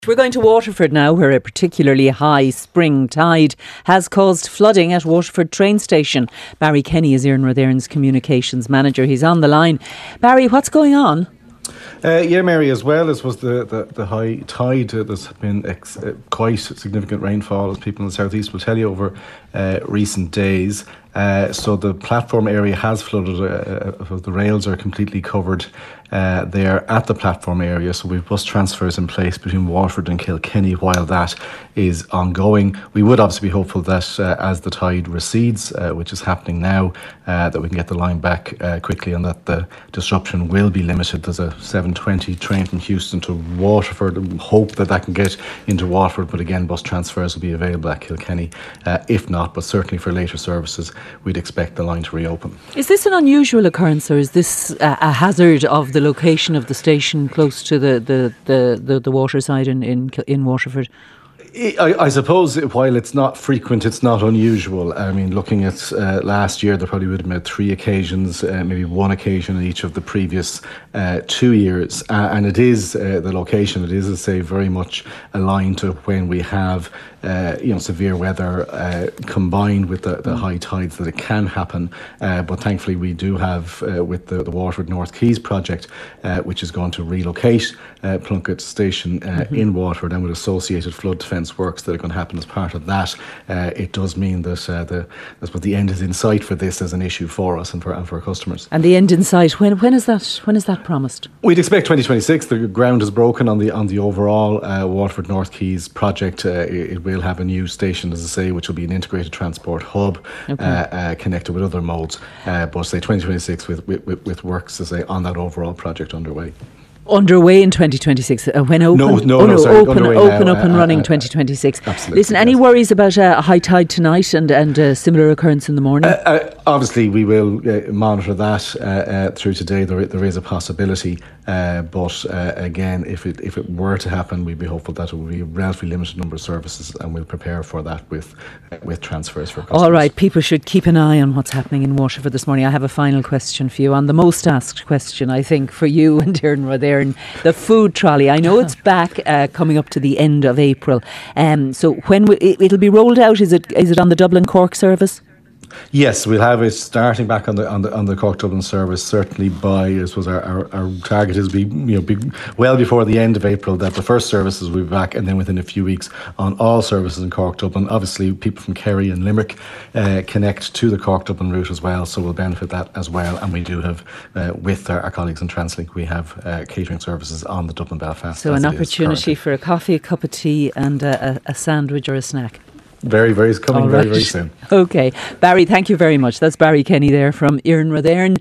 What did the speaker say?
We're going to Waterford now, where a particularly high spring tide has caused flooding at Waterford train station. Barry Kenny is Iarn Rothaire's communications manager. He's on the line. Barry, what's going on? Yeah, Mary, as well as was the high tide, there's been quite significant rainfall, as people in the southeast will tell you, over recent days. So the platform area has flooded. The rails are completely covered there at the platform area. So we've bus transfers in place between Waterford and Kilkenny while that is ongoing. We would obviously be hopeful that as the tide recedes, which is happening now, that we can get the line back quickly and that the disruption will be limited. There's a 7:20 train from Houston to Waterford. We hope that can get into Waterford, but again, bus transfers will be available at Kilkenny. If not, but certainly for later services, we'd expect the line to reopen. Is this an unusual occurrence, or is this a hazard of the location of the station close to the waterside in Waterford? I suppose while it's not frequent, it's not unusual. I mean, looking at last year, there probably would have been 3 occasions, maybe 1 occasion in each of the previous 2 years. And it is the location, it is, I say, very much aligned to when we have severe weather combined with the high tides, that it can happen. But thankfully we do have with the Waterford North Quays project, which is going to relocate Plunkett Station in Waterford, and with associated flood defence works that are going to happen as part of that. It does mean that the end is in sight for this as an issue for us and for our customers. And the end in sight, when is that promised? We'd expect 2026. The ground is broken on the overall Waterford North Quays project. It will have a new station, as I say, which will be an integrated transport hub, connected with other modes. But say 2026 with works, as I say, on that overall project underway. Underway in 2026, when open? Open up and running 2026. Absolutely. Listen, any worries about a high tide tonight and a similar occurrence in the morning? Obviously, we will monitor that through today. There is a possibility, but again, if it were to happen, we'd be hopeful that it will be a relatively limited number of services, and we'll prepare for that with transfers for customers. All right, people should keep an eye on what's happening in Waterford this morning. I have a final question for you on the most asked question, I think, for you and Iarn Rothaire's. The food trolley. I know it's back coming up to the end of April. So when it'll be rolled out? Is it on the Dublin Cork service? Yes, we'll have it starting back on the Cork Dublin service. Certainly by, I suppose, our target is be well before the end of April that the first services will be back, and then within a few weeks on all services in Cork Dublin. Obviously, people from Kerry and Limerick connect to the Cork Dublin route as well, so we'll benefit that as well. And we do have with our colleagues in TransLink, we have catering services on the Dublin Belfast. So an opportunity for a coffee, a cup of tea, and a sandwich or a snack. Very soon. Okay. Barry, thank you very much. That's Barry Kenny there from Iarn Rothaire.